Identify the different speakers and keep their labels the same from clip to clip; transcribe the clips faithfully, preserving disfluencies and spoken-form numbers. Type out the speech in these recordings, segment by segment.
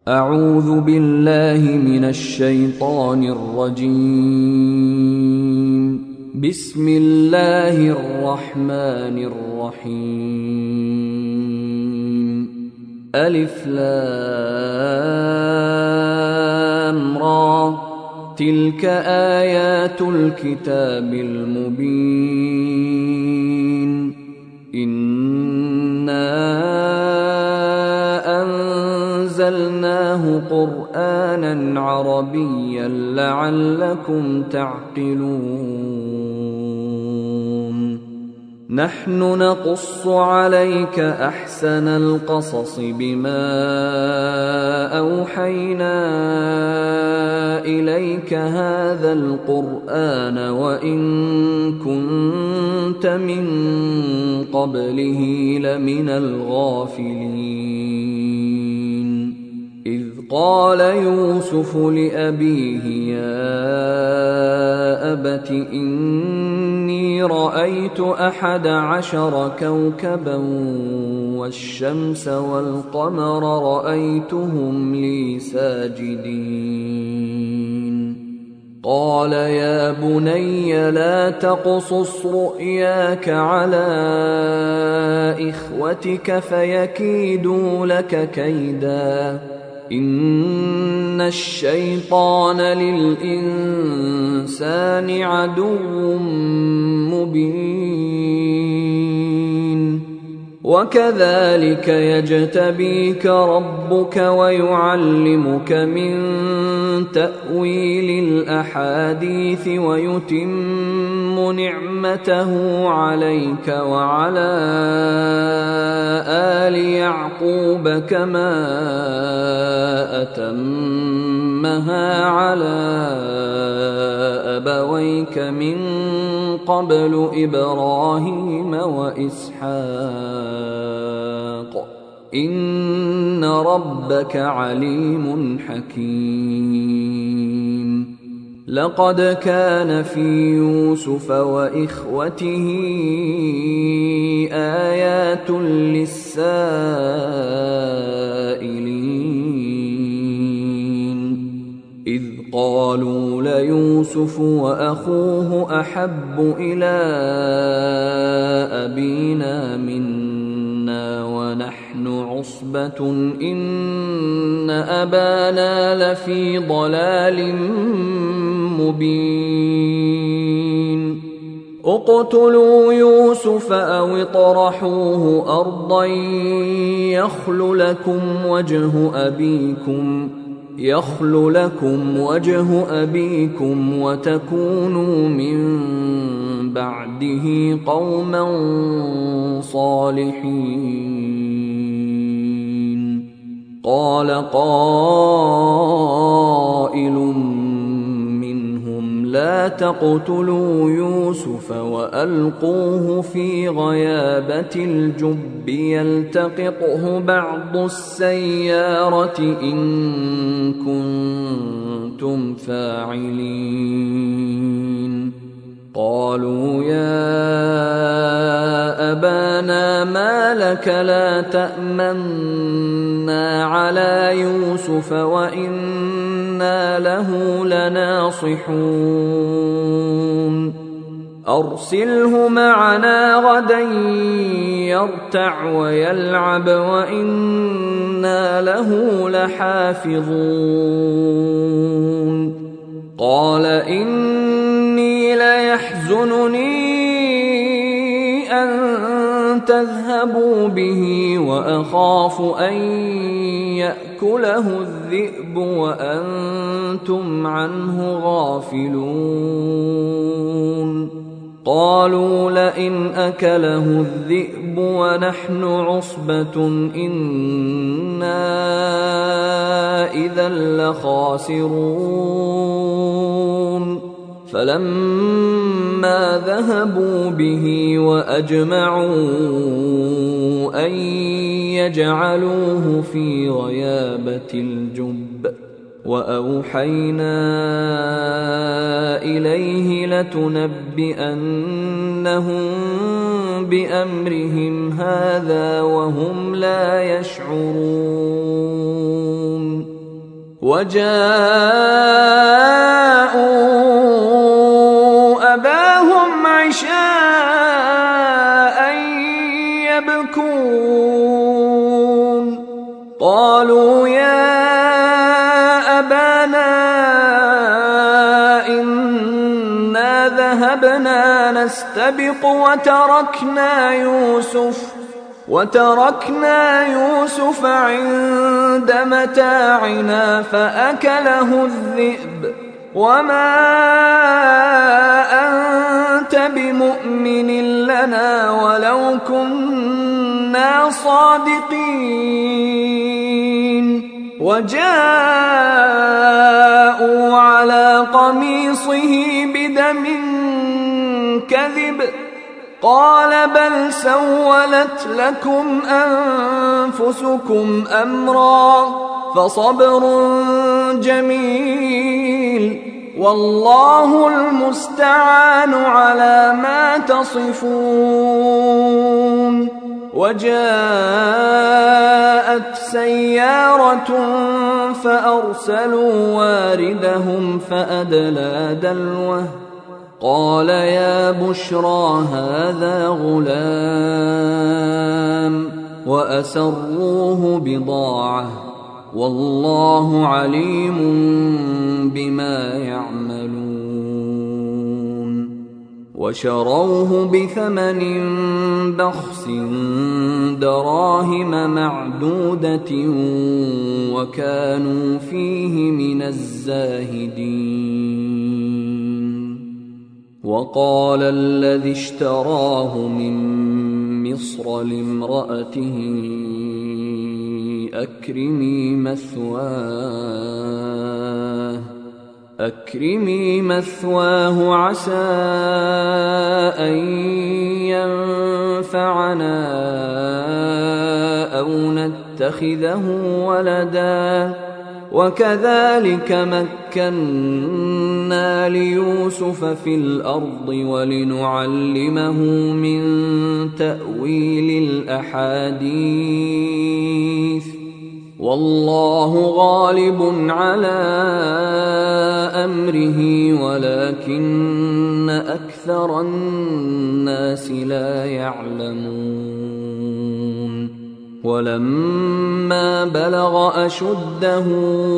Speaker 1: أعوذ بالله من الشيطان الرجيم. بسم الله الرحمن الرحيم. ألف لام را، تلك آيات الكتاب المبين. إنا أنزلناه قرآنا عربيا لعلكم تعقلون. نحن نقص عليك أحسن القصص بما أوحينا إليك هذا القرآن وإن كنت من قبله لمن الغافلين. إذ قال يوسف لأبيه يا أبت إني رأيت أحد عشر كوكبا والشمس والقمر رأيتهم لي ساجدين. قال يا بني لا تقصص رؤياك على إخوتك فيكيدوا لك كيدا، إن الشيطان للإنسان عدو مبين. وكذلك يجتبيك ربك ويعلمك من تأويل الأحاديث ويتم نعمته عليك وعلى آل يعقوب كما أتمها على أبويك من قبل إبراهيم وإسحاق، إن ربك عليم حكيم. لقد كان في يوسف وإخوته آيات للسائلين، إذ قالوا ليوسف وأخوه أحب إلى أبينا منا ونحن عصبة إن أبانا لفي ضلال مبين. اقتلوا يوسف أو اطرحوه أرضا يخل لكم وجه أبيكم يخل لكم وجه أبيكم وتكونوا من بعده قوما صالحين. قال قائل منهم لا تقتلوا يوسف وألقوه في غيابة الجب يلتقطه بعض السيارة إن كنتم فاعلين. قالوا يا أبانا ما لك لا تأمنا على يوسف وإنا له لناصحون. أرسله معنا غدا يرتع ويلعب وإنا له لحافظون. قال إني ليحزنني أن تذهبوا به وأخاف أن يأكله الذئب وأنتم عنه غافلون. قالوا لئن أكله الذئب ونحن عصبة إنا إذا لخاسرون. فلما ذهبوا به وأجمعوا أن يجعلوه في غيابة الجب وأوحينا إليه لتنبئنهم بأمرهم هذا وهم لا يشعرون وجاءوا أباهم عشاء يبكون قالوا يا أبانا إنا ذهبنا نستبق وتركنا يوسف وتركنا يوسف عند متاعنا فأكله الذئب وما أنت بمؤمن لنا ولو كنا صادقين وجاءوا على قميصه بدم كذب قال بل سولت لكم أنفسكم أمرا فصبر جميل والله المستعان على ما تصفون. وجاءت سيارة فأرسلوا واردهم فأدلى دلوه قال يا بشرى هذا غلام وأسروه بضاعة والله عليم بما يعملون. وشروه بثمن بخس دراهم معدودة وكانوا فيه من الزاهدين. وقال الذي اشتراه من مصر لامرأته أكرمي مثواه أكرمي مثواه عسى أن ينفعنا أو نتخذه ولدا وكذلك مكنا ليوسف في الأرض ولنعلمه من تأويل الأحاديث والله غالب على أمره ولكن أكثر الناس لا يعلمون. ولما بلغ أشده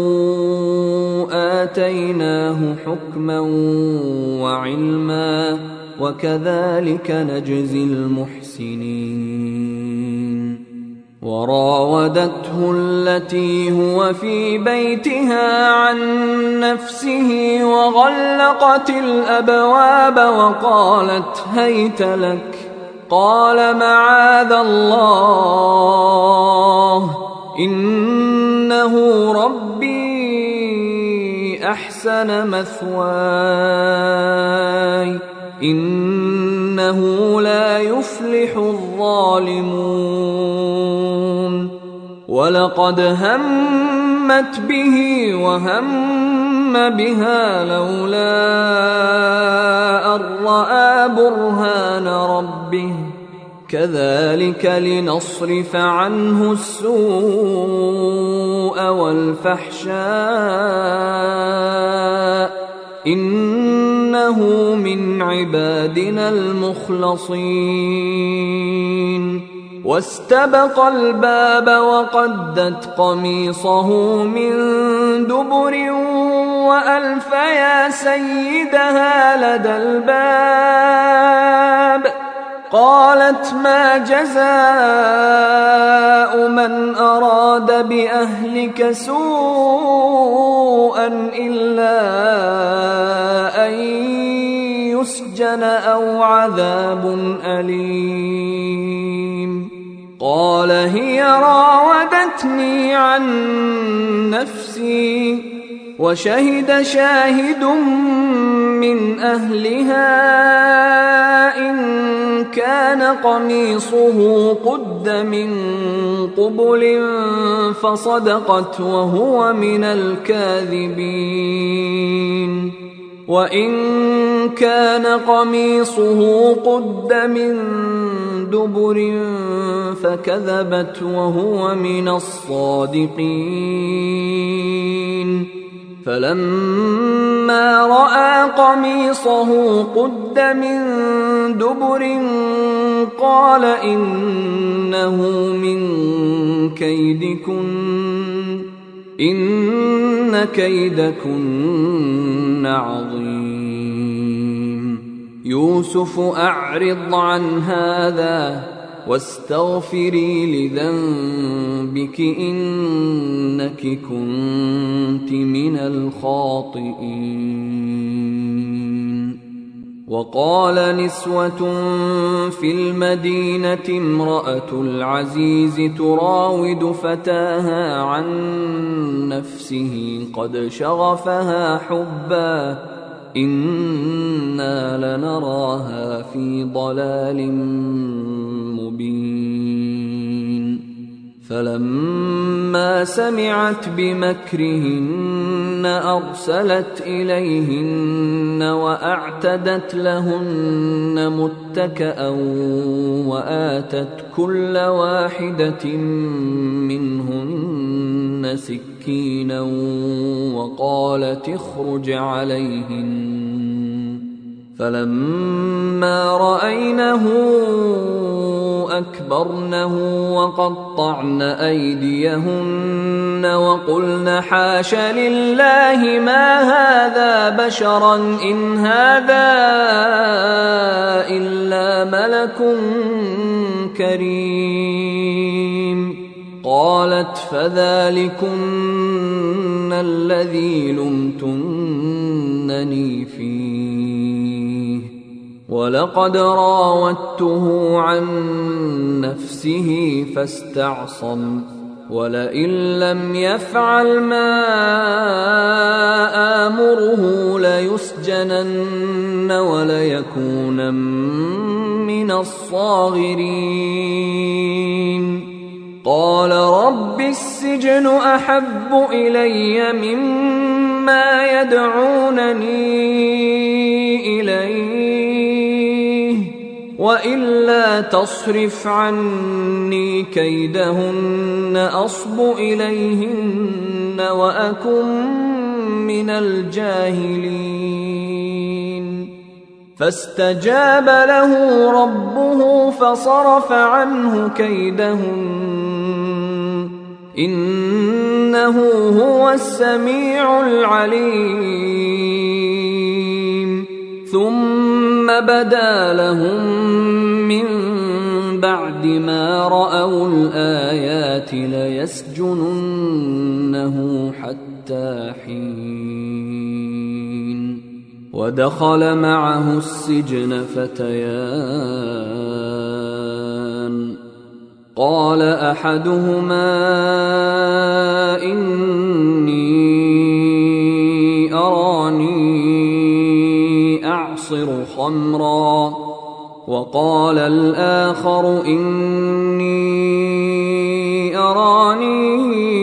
Speaker 1: آتيناه حكما وعلما وكذلك نجزي المحسنين. وراودته التي هو في بيتها عن نفسه وغلقت الأبواب وقالت هيت لك قال معاذ الله إنه ربي أحسن مثواي إنه لا يفلح الظالمون. ولقد همت به وهم بها لولا أن رأى برهان ربه كذلك لنصرف عنه السوء والفحشاء إنه من عبادنا المخلصين. واستبق الباب وقدت قميصه من دبر وألف يا سيدها لدى الباب قالت ما جزاء من أراد بأهلك سوءا إلا أن يسجن أو عذاب أليم. قال هي راودتني عن نفسي وشهد شاهد من أهلها إن كان قميصه قد من قبل فصدقت وهو من الكاذبين. وإن كان قميصه قد من دبر فكذبت وهو من الصادقين. فلما رأى قميصه قد من دبر قال إنه من كيدكن إن كيدكن عظيم. يوسف أعرض عن هذا واستغفري لذنبك إنك كنت من الخاطئين. وقال نسوة في المدينة امرأة العزيز تراود فتاها عن نفسه قد شغفها حبا إنا لنراها في ضلال مبين. فلما سمعت بمكرهن أرسلت إليهن وأعتدت لهن متكأ وآتت كل واحدة منهن سكينا وقالت اخرج عليهن. فلما رأينه أكبرنه وقطعن أيديهن وقلن حاش لله ما هذا بشرا إن هذا إلا ملك كريم. قالت فذلكن الذي لمتنني فيه ولقد راودته عن نفسه فاستعصم ولئن لم يفعل ما آمره ليسجنن وليكونن من الصاغرين. قال رب السجن أحب إلي مما يدعونني إليه وإلا تصرف عني كيدهن أصب إليهن وأكن من الجاهلين. فاستجاب له ربه فصرف عنه كيدهن إنه هو السميع العليم. ثم بدا لهم من بعد ما رأوا الآيات ليسجننه حتى حين. ودخل معه السجن فتيان قال أحدهما إني أراني أعصر خمرا وقال الآخر إني أراني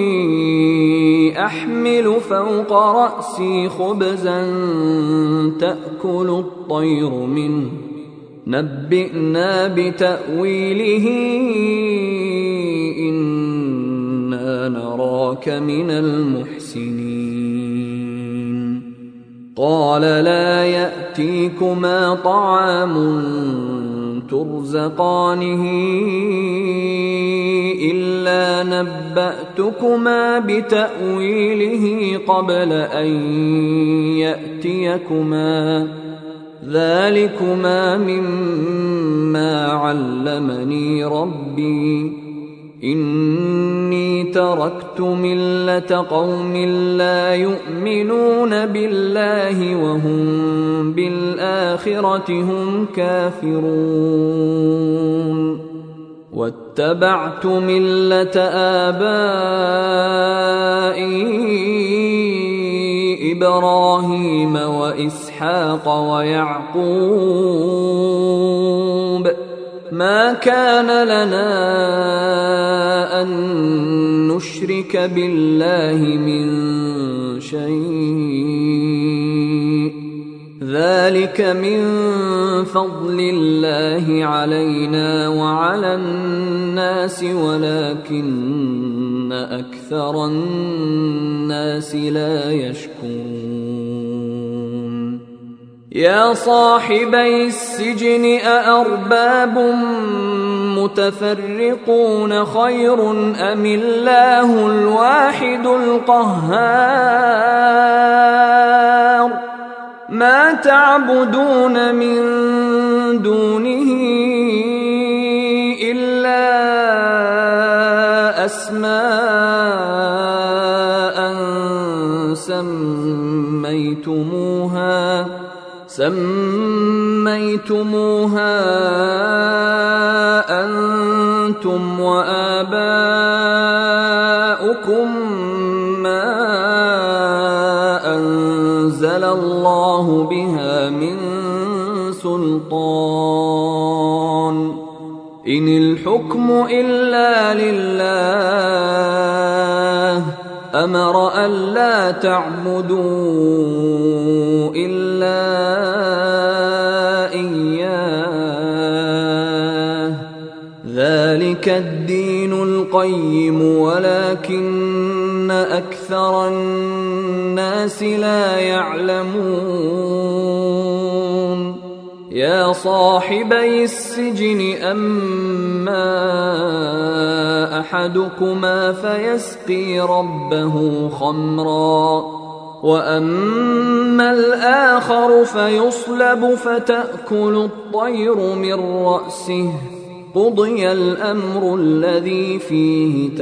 Speaker 1: أحمل فوق رأسي خبزا تأكل الطير منه نبئنا بتأويله إنا نراك من المحسنين. قال لا يأتيكما طعام ترزقانه إلا نبأتكما بتأويله قبل أن يأتيكما ذلكما مما علمني ربي إني تركت ملة قوم لا يؤمنون بالله وهم بالآخرة هم كافرون واتبعت ملة آبائي إبراهيم وإسحاق ويعقوب ما كان لنا أن نشرك بالله من شيء ذلك من فضل الله علينا وعلى الناس ولكن أكثر الناس لا يشكرون يا صاحبي السجن أأرباب متفرقون خير أم الله الواحد القهار ما تعبدون من دونه إلا أسماء سميتموها سميتموها أنتم وآباؤكم ما أنزل الله بها من سلطان إن الحكم إلا لله أمر ألا تعبدوا إلا إياه ذلك الدين القيم ولكن أكثر الناس لا يعلمون يا صاحبي السجن أما أحدكما فيسقي ربه خمرا وأما الآخر فيصلب فتأكل الطير من رأسه قضي الأمر الذي فيه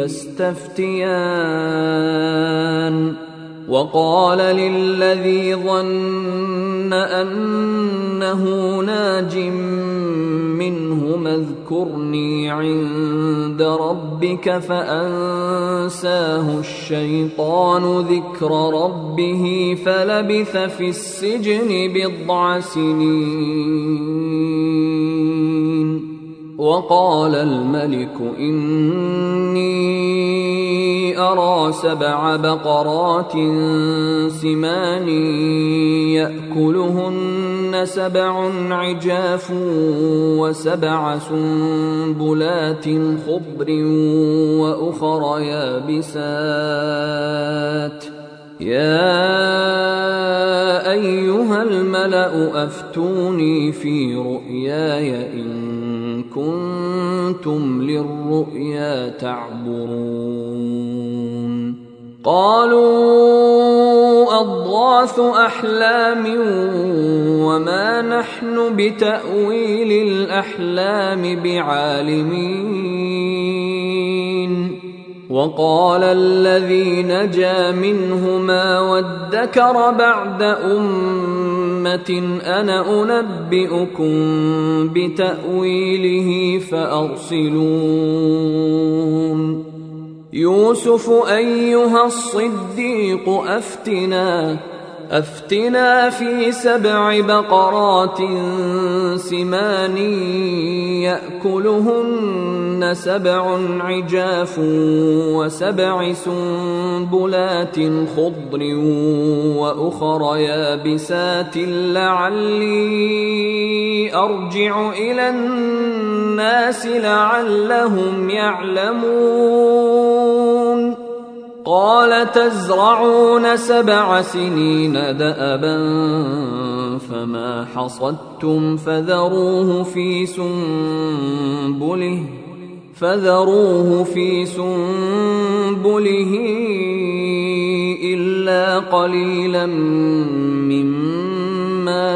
Speaker 1: تستفتيان وقال للذي ظن أنه ناج منهما اذكرني عند ربك فأنساه الشيطان ذكر ربه فلبث في السجن بضع سنين وقال الملك إني أرى سبع بقرات سمان يأكلهن سبع عجاف وسبع سنبلات خضر وأخر يابسات يا أيها الملأ أفتوني في رؤياي إن كنتم للرؤيا تعبرون قالوا أضغاث أحلام وما نحن بتأويل الأحلام بعالمين وقال الذي نجا منهما وادكر بعد أمة أنا أنبئكم بتأويله فأرسلون يوسف أيها الصديق أفتنا أفتنا في سبع بقرات سمان يأكلهن سبع عجاف وسبع سنبلات خضر وأخر يابسات لعلي أرجع إلى الناس لعلهم يعلمون قال تزرعون سبع سنين دأبا فما حصدتم فذروه في سنبله فذروه في سنبله إلا قليلا مما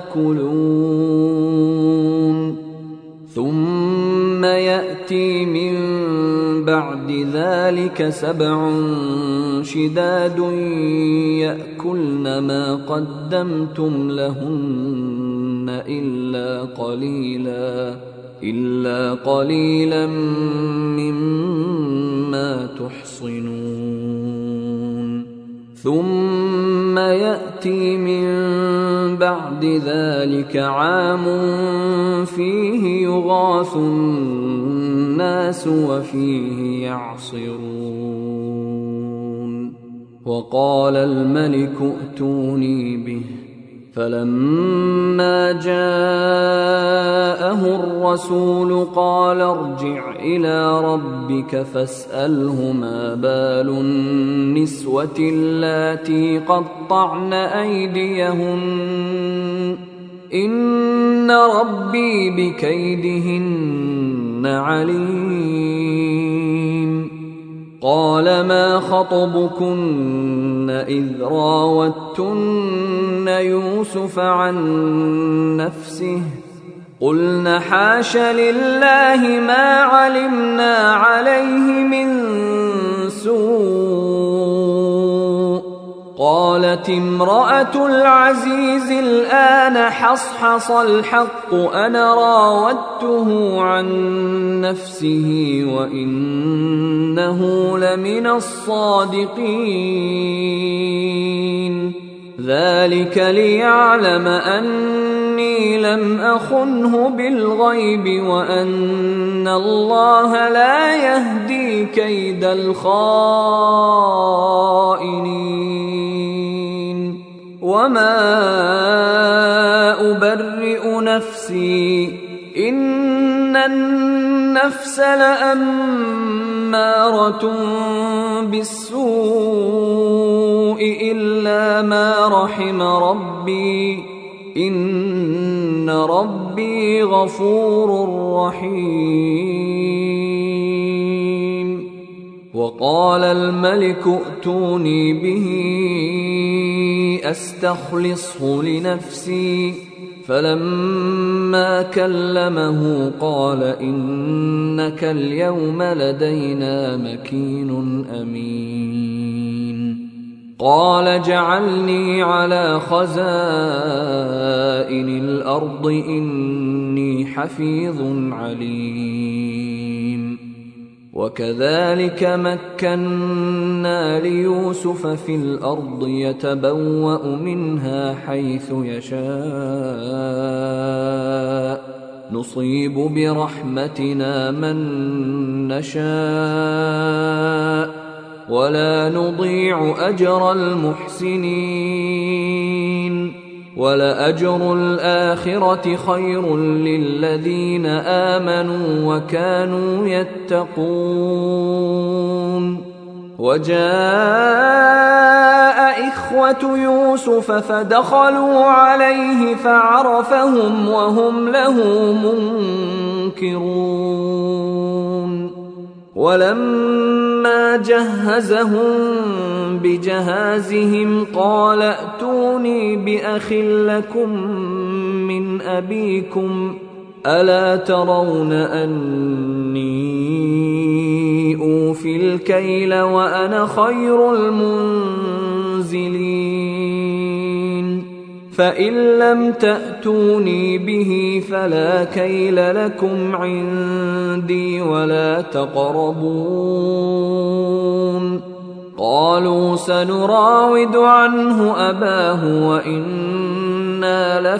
Speaker 1: تأكلون ثم يأتي من بعد ذلك سبع شداد يأكلن ما قدمتم لهن إلا قليلا إلا قليلا مما تحصنون ثم يأتي من بعد ذلك عام فيه يغاث الناس وفيه يعصرون وقال الملك ائتوني به فلما جاءه الرسول قال ارجع إلى ربك فاسأله ما بال النسوة اللاتي قطعن أيديهن إن ربي بكيدهن عليم. قال ما خطبكن إذ راوتن يوسف عن نفسه قلن حاش لله ما علمنا عليه من سوء. قالت امرأة العزيز الآن حصحص الحق أنا راودته عن نفسه وإنه لمن الصادقين. ذلك ليعلم أني لم أخنه بالغيب وأن الله لا يهدي كيد الخائنين. وما أبرئ نفسي إن النفس لأمارة بالسوء إلا ما رحم ربي إن ربي غفور رحيم. وقال الملك ائتوني به أستخلصه لنفسي فلما كلمه قال إنك اليوم لدينا مكين أمين. قال اجعلني على خزائن الأرض إني حفيظ عليم. وكذلك مكنا ليوسف في الأرض يتبوأ منها حيث يشاء نصيب برحمتنا من نشاء ولا نضيع أجر المحسنين. ولأجر الآخرة خير للذين آمنوا وكانوا يتقون. وجاء إخوة يوسف فدخلوا عليه فعرفهم وهم له منكرون. ولما جهزهم بجهازهم قال ائتوني بأخ لكم من أبيكم ألا ترون أني أوفي الكيل وأنا خير المنزلين. فإن لم تأتوني به فلا كيل لكم عندي ولا تقربون. قالوا سنراود عنه أباه وإنا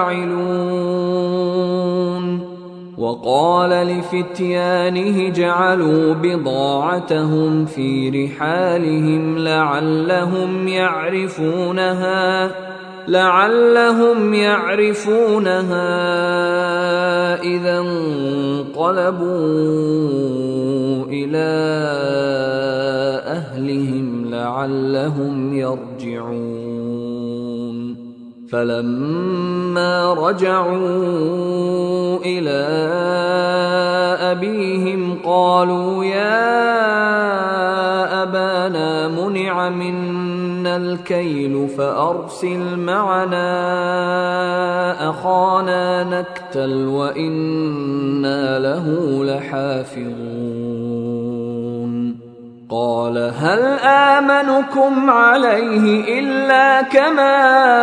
Speaker 1: لفاعلون. وقال لفتيانه اجعلوا بضاعتهم في رحالهم لعلهم يعرفونها لعلهم يعرفونها إذا انقلبوا إلى أهلهم لعلهم يرجعون. فلما رجعوا إلى أبيهم قالوا يا أبانا منع منا الكيل فأرسل معنا أخانا نكتل وإنا له لحافظون. قال هل آمنكم عليه إلا كما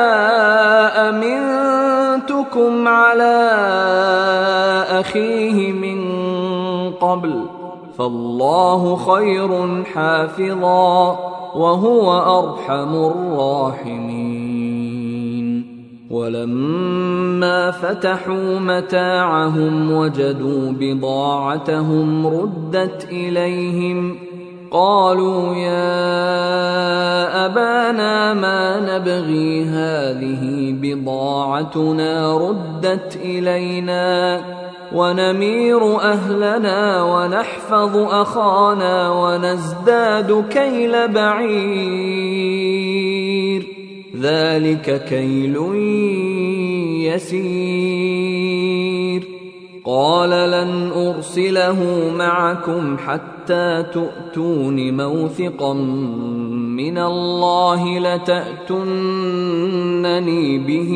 Speaker 1: أمنتكم على أخيه من قبل فالله خير حافظا وهو أرحم الراحمين. ولما فتحوا متاعهم وجدوا بضاعتهم ردت إليهم قالوا يا أبانا لنا ما نبغي هذه بضاعتنا ردت إلينا ونمير أهلنا ونحفظ أخانا ونزداد كيل بعير ذلك كيل يسير قال لن أرسله معكم حتى تؤتون موثقا من الله لتأتونني به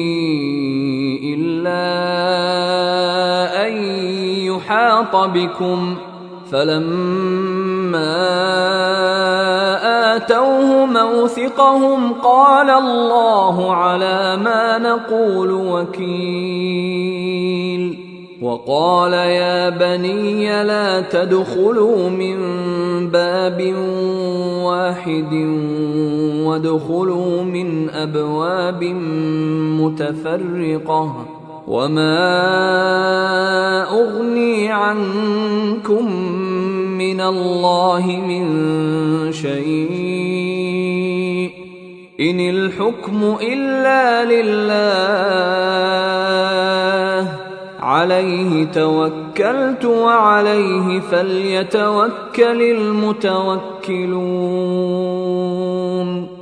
Speaker 1: إلا أن يحاط بكم فلما آتوه موثقهم قال الله على ما نقول وكيل وقال يا بني لا تدخلوا من باب واحد وادخلوا من أبواب متفرقة وما أغني عنكم من الله من شيء إن الحكم إلا لله عليه توكلت وعليه فليتوكل المتوكلون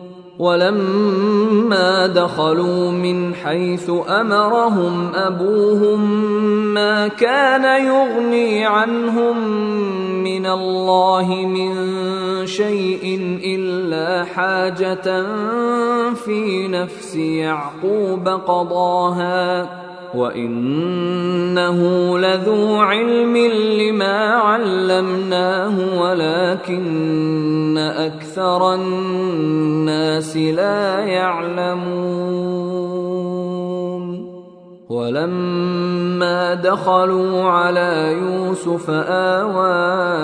Speaker 1: ولما دخلوا من حيث أمرهم أبوهم ما كان يغني عنهم من الله من شيء إلا حاجة في نفس يعقوب قضاها وإنه لذو علم لما علمناه ولكن أكثر الناس لا يعلمون ولما دخلوا على يوسف آوى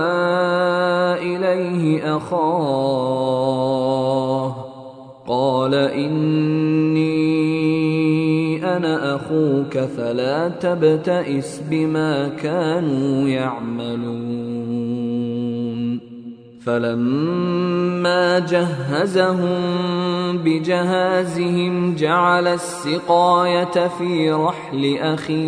Speaker 1: إليه أخاه قال إني أنا أخوك فلا تبتئس بما كانوا يعملون فلما جهزهم بجهازهم جعل السقاية في رحل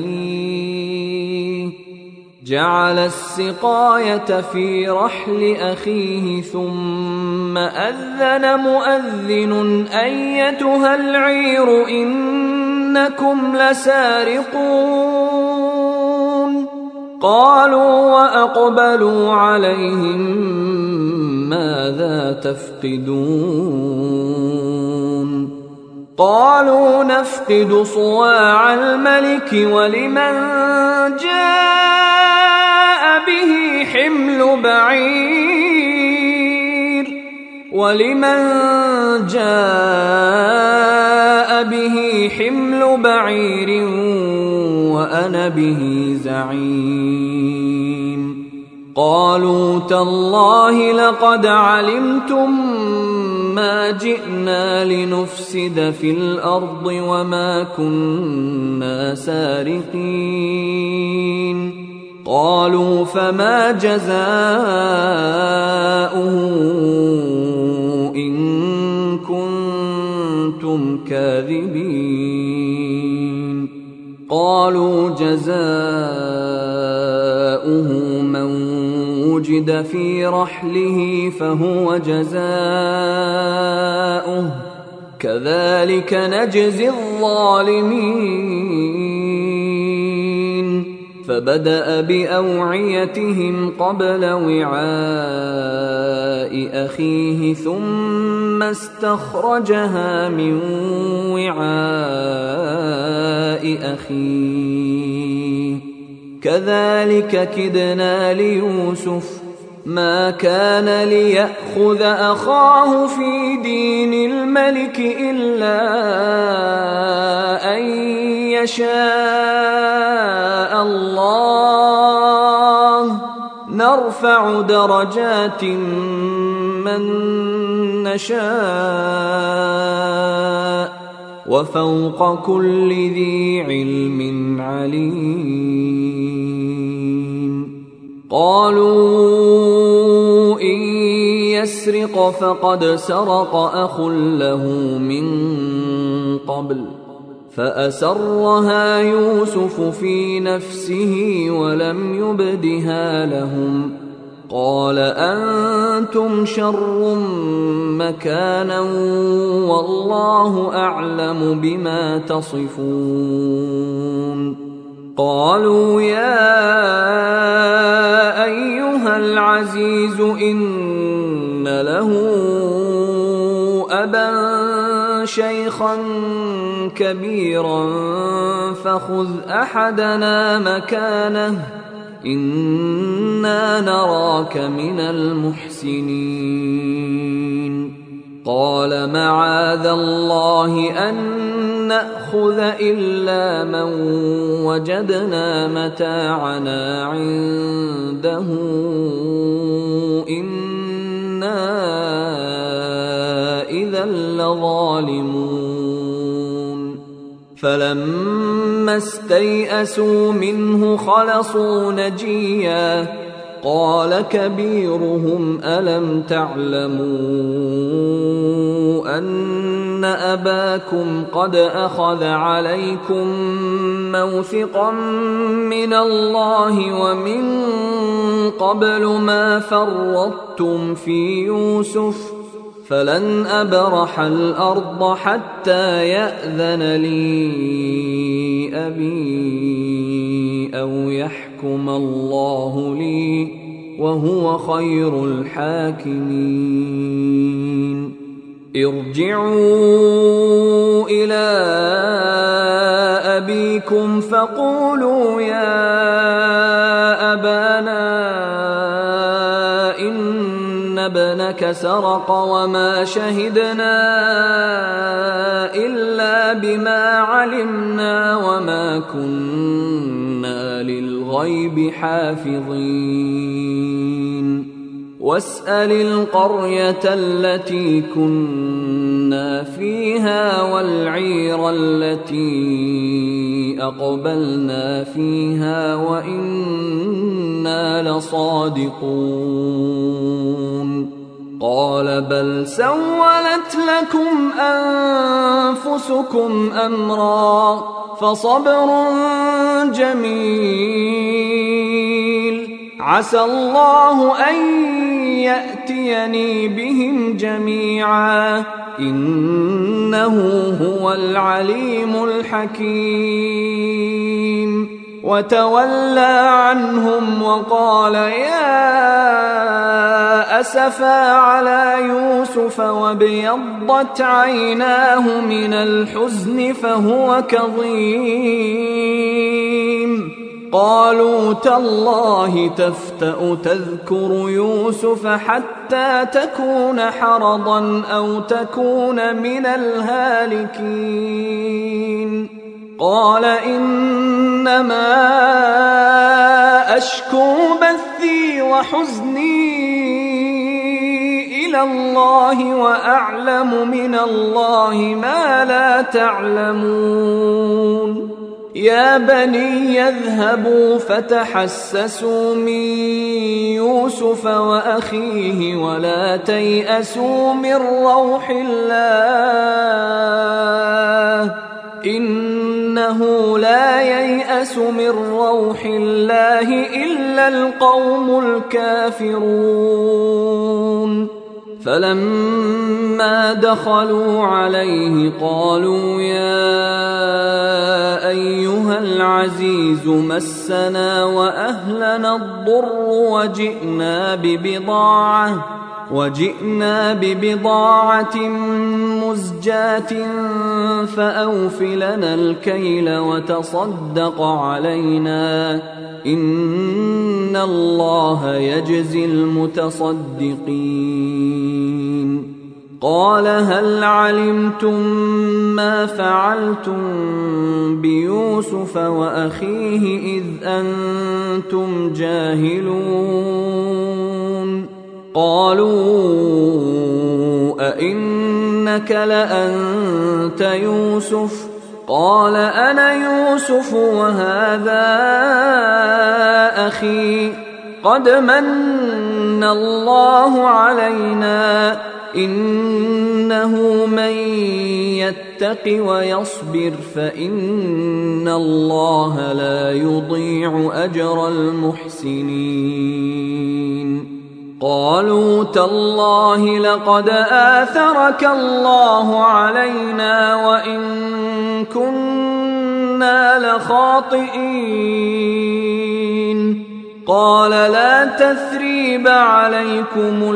Speaker 1: أخيه جعل السقاية في رحل أخيه ثم أذن مؤذن أيتها العير إنكم لسارقون قالوا وأقبلوا عليهم ماذا تفقدون قالوا نفقد صواع الملك ولمن جاء به حمل بعير ولمن جاء به حمل بعير وأنا به زعيم قالوا تالله لقد علمتم ما جئنا لنفسد في الأرض وما كنا سارقين قالوا فما جزاؤه إن كنتم كاذبين قالوا جزاؤه من وجد في رحله فهو جزاؤه كذلك نجزي الظالمين فبدأ بأوعيتهم قبل وعاء أخيه ثم استخرجها من وعاء أخيه كذلك كدنا ليوسف ما كان ليأخذ أخاه في دين الملك إلا أن يشاء الله نرفع درجات من نشاء وفوق كل ذي علم عليم قالوا إن يسرق فقد سرق أخ له من قبل فأسرها يوسف في نفسه ولم يبدها لهم قال أنتم شر مكانا والله أعلم بما تصفون قالوا يا أيها العزيز إن له أبا شيخا كبيرا فخذ أحدنا مكانه إنا نراك من المحسنين قال معاذ الله أن نأخذ إلا من وجدنا متاعنا عنده إنا إذا لظالمون فلما استيئسوا منه خلصوا نجيا قال كبيرهم ألم تعلموا أن أباكم قد أخذ عليكم موثقا من الله ومن قبل ما فرطتم في يوسف فلن أبرح الأرض حتى يأذن لي أبي أو يحكم الله لي وهو خير الحاكمين ارجعوا إلى أبيكم فقولوا يا أبانا إن ابنك سرق وما شهدنا إلا بما علمنا وما كنا للغيب حافظين واسأل القرية التي كنا فيها والعير التي أقبلنا فيها وإنا لصادقون قال بل سولت لكم أنفسكم أمرا فصبر جميل عسى الله أن يأتيني بهم جميعا إنه هو العليم الحكيم وتولى عنهم وقال يا أسفا على يوسف وابيضت عيناه من الحزن فهو كظيم قالوا تالله تفتأ تذكر يوسف حتى تكون حرضا أو تكون من الهالكين قال إنما أشكو بثي وحزني إلى الله وأعلم من الله ما لا تعلمون يا بني يذهبوا فتحسسوا من يوسف وأخيه ولا تيأسوا من روح الله إنه لا ييأس من روح الله إلا القوم الكافرون فلما دخلوا عليه قالوا يا أيها العزيز مسنا وأهلنا الضر وجئنا ببضاعة وجئنا ببضاعة مزجاة فأوف لنا الكيل وتصدق علينا إن الله يجزي المتصدقين قال هل علمتم ما فعلتم بيوسف وأخيه إذ أنتم جاهلون قالوا أئنك لأنت يوسف قال أنا يوسف وهذا أخي قد من الله علينا إنه من يتق ويصبر فإن الله لا يضيع أجر المحسنين. قالوا تالله لقد آثرك الله علينا وإن كنا لخاطئين. قال لا تثريب عليكم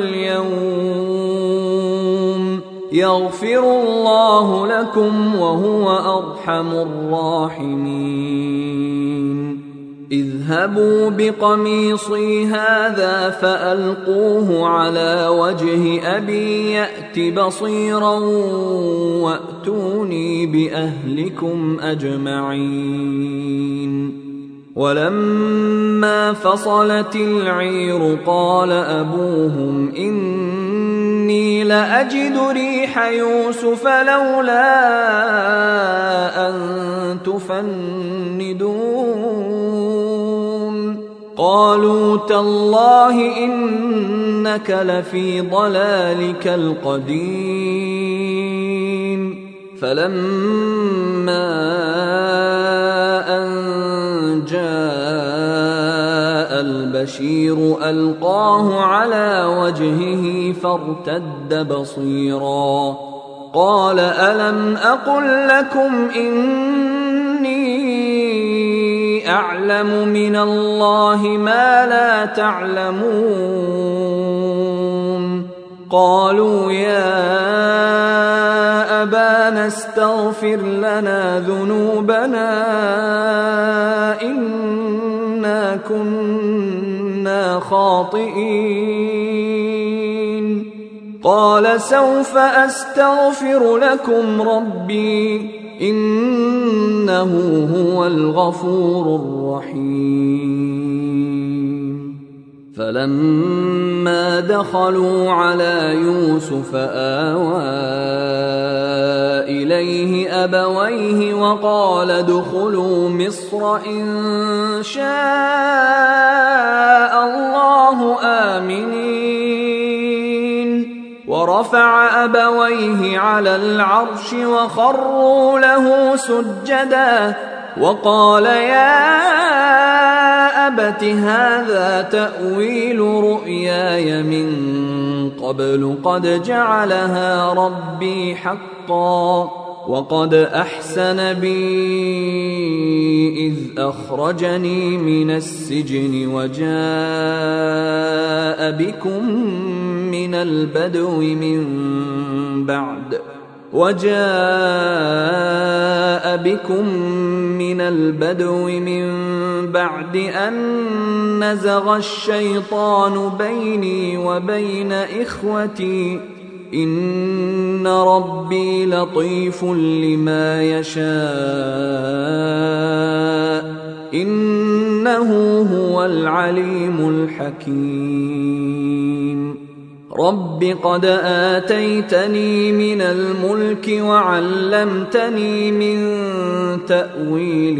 Speaker 1: اليوم يغفر الله لكم وهو أرحم الراحمين. اذهبوا بقميصي هذا فألقوه على وجه أبي يأت بصيرا وأتوني بأهلكم أجمعين. ولما فصلت العير قال أبوهم إني لأجد ريح يوسف لولا أن تفندون. قالوا تالله إنك لفي ضلالك القديم. فلما أن جاء البشير ألقاه على وجهه فارتد بصيرا قال ألم أقل لكم إني أعلم من الله ما لا تعلمون. قالوا يا أبانا استغفر لنا ذنوبنا إنا كنا خاطئين. قال سوف أستغفر لكم ربي إنه هو الغفور الرحيم. فلما دخلوا على يوسف آوى إليه أبويه وقال ادخلوا مصر إن شاء الله آمنين. ورفع أبويه على العرش وخروا له سجدا وقال يا أبت هذا تأويل رؤياي من قبل قد جعلها ربي حقا وقد أحسن بي إذ أخرجني من السجن وجاء بكم من البدو من بعد وجاء بكم من البدو من بعد أن نزغ الشيطان بيني وبين إخوتي إن ربي لطيف لما يشاء إنه هو العليم الحكيم. رب قد آتيتني من الملك وعلمتني من تأويل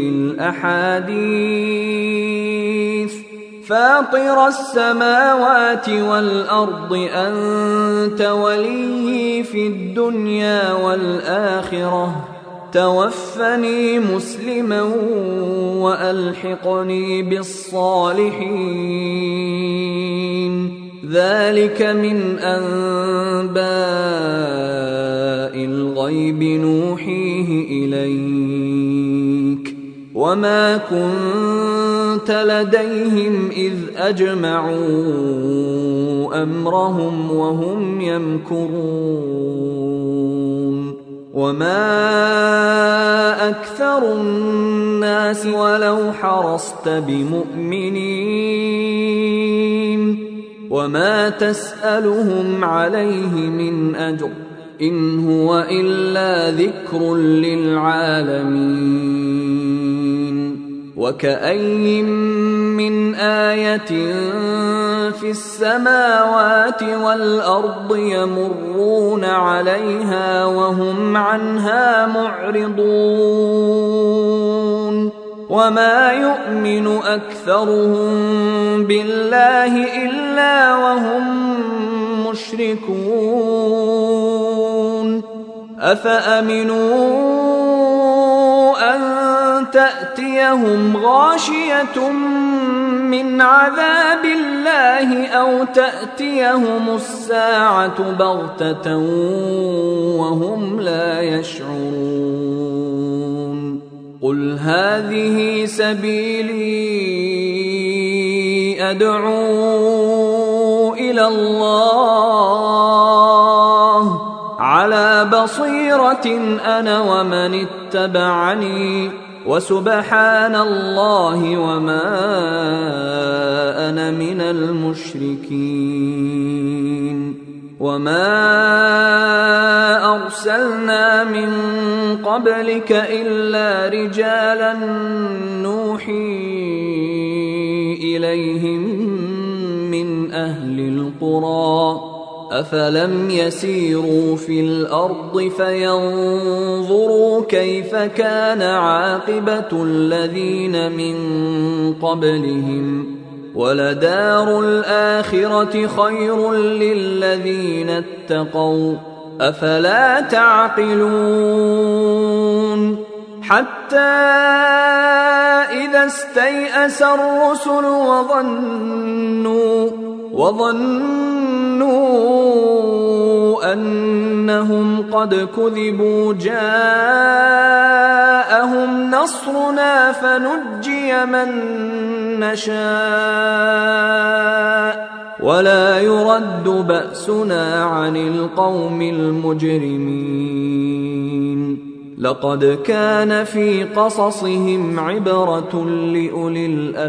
Speaker 1: الأحاديث فاطر السماوات والأرض أنت وليي في الدنيا والآخرة توفني مسلما وألحقني بالصالحين. ذلك من أنباء الغيب نوحيه إليك وما كنت لديهم إذ أجمعوا أمرهم وهم يمكرون. وما أكثر الناس ولو حرصت بمؤمنين وما تسألهم عليه من أجر إن هو إلا ذكر للعالمين. وكأي من آية في السماوات والأرض يمرون عليها وهم عنها معرضون وما يؤمن أكثرهم بالله إلا وهم مشركون أفأمنوا أن تأتيهم غاشية من عذاب الله أو تأتيهم الساعة بغتة وهم لا يشعرون قل هذه سبيلي أدعو إلى الله على بصيرة أنا ومن اتبعني وسبحان الله وما أنا من المشركين وما أرسلنا من قبلك إلا رجالا نوحي إليهم من أهل القرى أفلم يسيروا في الأرض فينظروا كيف كان عاقبة الذين من قبلهم ولدار الآخرة خير للذين اتقوا أفلا تعقلون حتى إذا استيأس الرسل وظنوا وظنوا أنهم قد كذبوا جاءهم نصرنا فنجي من نشاء ولا يرد بأسنا عن القوم المجرمين لقد كان في قصصهم عبرة لأولي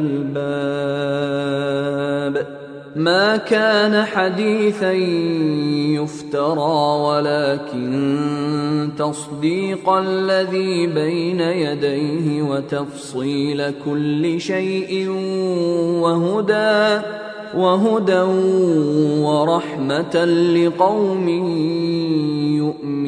Speaker 1: الألباب ما كان حديثا يفترى ولكن تصديق الذي بين يديه وتفصيل كل شيء وهدى وهدى ورحمة لقوم يؤمنون